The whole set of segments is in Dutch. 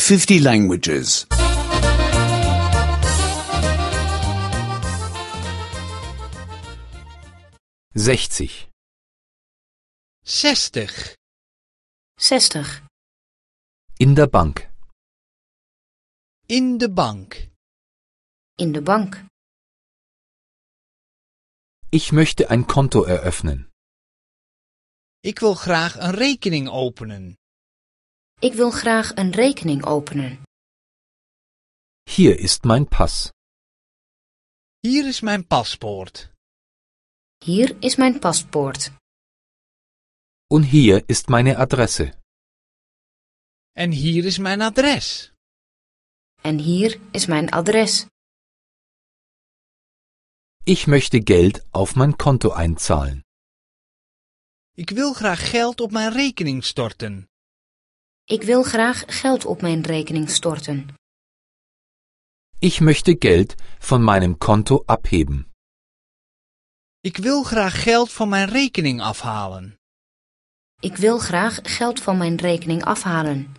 50 languages. 60. 60. 60. In der Bank. In de bank. In de bank. Ich möchte ein Konto eröffnen. Ik wil graag een rekening openen. Ik wil graag een rekening openen. Hier ist mein Pass. Hier is mijn paspoort. Hier is mijn paspoort. Und hier ist meine Adresse. En hier is mijn adres. En hier is mijn adres. Ich möchte Geld auf mein Konto einzahlen. Ik wil graag geld op mijn rekening storten. Ik wil graag geld op mijn rekening storten. Ich möchte Geld von meinem Konto abheben. Ik wil graag geld van mijn rekening afhalen. Ik wil graag geld van mijn rekening afhalen.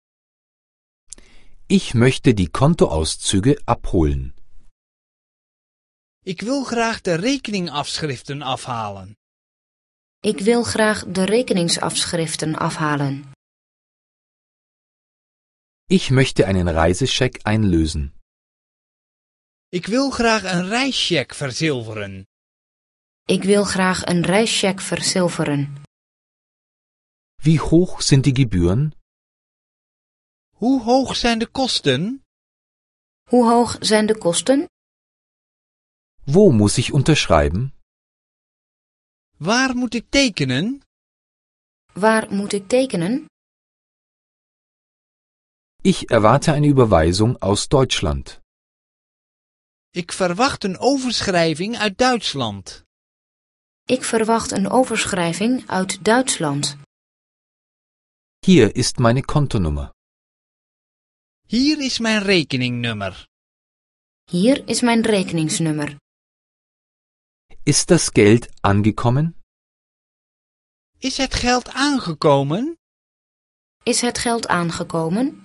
Ich möchte die Kontoauszüge abholen. Ik wil graag de rekeningafschriften afhalen. Ik wil graag de rekeningsafschriften afhalen. Ich möchte einen Reisescheck einlösen. Ik wil graag een reischeck verzilveren. Ik wil graag een reischeck verzilveren. Wie hoch sind die Gebühren? Hoe hoog zijn de kosten? Hoe hoog zijn de kosten? Wo muss ich unterschreiben? Waar moet ik tekenen? Waar moet ik tekenen? Ich erwarte eine Überweisung aus Deutschland. Ik verwacht een overschrijving uit Duitsland. Ik verwacht een overschrijving uit Duitsland. Hier ist meine Kontonummer. Hier is mijn rekeningnummer. Hier is mijn rekeningsnummer. Ist das Geld angekommen? Is het geld aangekomen? Is het geld aangekomen?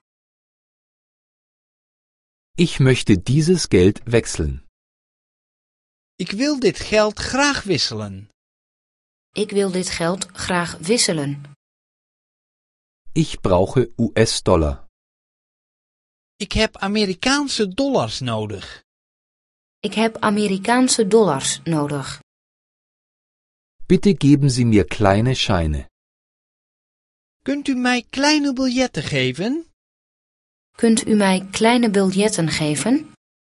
Ich möchte dieses Geld wechseln. Ik wil dit geld graag wisselen. Ik wil dit geld graag wisselen. Ich brauche US-Dollar. Ik heb Amerikaanse dollars nodig. Ik heb Amerikaanse dollars nodig. Bitte geben Sie mir kleine Scheine. Kunt u mij kleine biljetten geven? Kunt u mij kleine biljetten geven?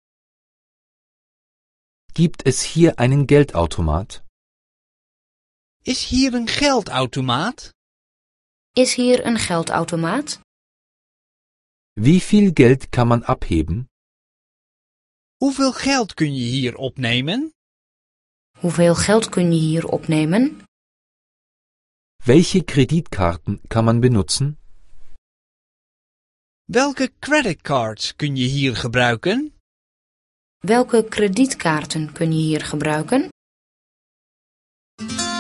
Gibt es hier einen Geldautomat? Is hier een geldautomaat? Is hier een geldautomaat? Wie viel Geld kann man abheben? Hoeveel geld kun je hier opnemen? Hoeveel geld kun je hier opnemen? Welche Kreditkarten kann man benutzen? Welke creditcards kun je hier gebruiken? Welke kredietkaarten kun je hier gebruiken?